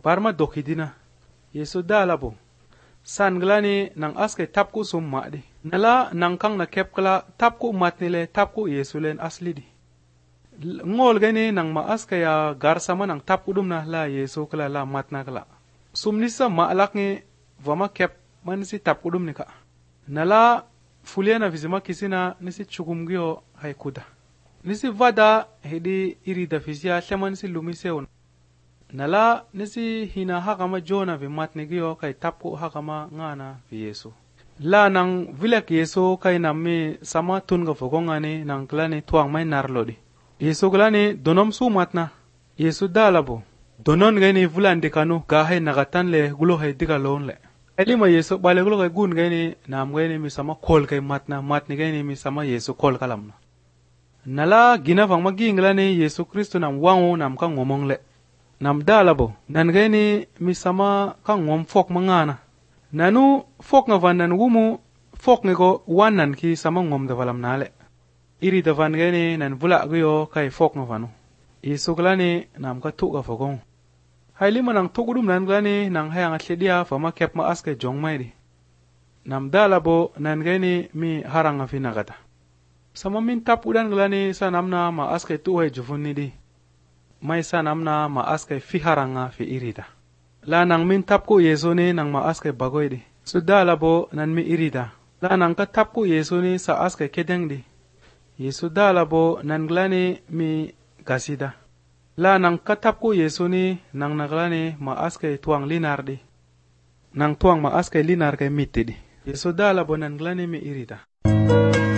parma dokidina Yesu dalabo san glani nang aske tapku summa di nala nang kang na kepkla tapku matnile tapku Yesu len asli di ngol gani nang ma aske ya garsama nang tapku dumna la Yesu kala la matna kala sumnisa ma alakni vama kep manisi tapku dumni ka nala fuliana vizima kisina nisi chukumgio haikuda nisi vada hedi irida fizia hlema nisi lumiseun nala nisi hina hakama jona vi matnigio kai tapku hakama ngana vi Yesu la nang vilek Yesu kai nammi sama tunga fogongani nang klani tuang mai narlodi Yesu klani donom su matna Yesu dalabo donon gani vulan dikanu gahe nagatan le gulo hay digalon le elima Yesu bale gulo kai gun gani nam gani mi sama kol kai matni gani mi sama Yesu kol kalamna nala gina fang maginglani Yesu Kristo nam wangu nam ka ngomong le nam dalabo nan gani mi sama ka ngom fok mangana nanu fok nga van nan wumu fok ngego wanan ki sama ngom da valam nale iri da van gani nan vula gyo kai fok nga vanu Yesu glani nam ka tu ga fogong haili manang tugudum nan glani nang hayang atledia fama kep ma aske jong mai di nam dalabo nan gani mi haranga finagata sama min tap udan glani sa namna ma aske tu hay jufuni di mai sa namna ma aske fi haranga fi irida la nang min tap ku Yesu ni nang ma aske bagoy di su dalabo nan mi irida la nang ka tap ku Yesu ni sa aske kedeng di Yesu dalabo nan glani mi gasida la nang ka tap ku Yesu ni nang naglani ma aske tuang linar di nang tuang ma aske linar kay miti di Yesu dalabo nan glani mi irida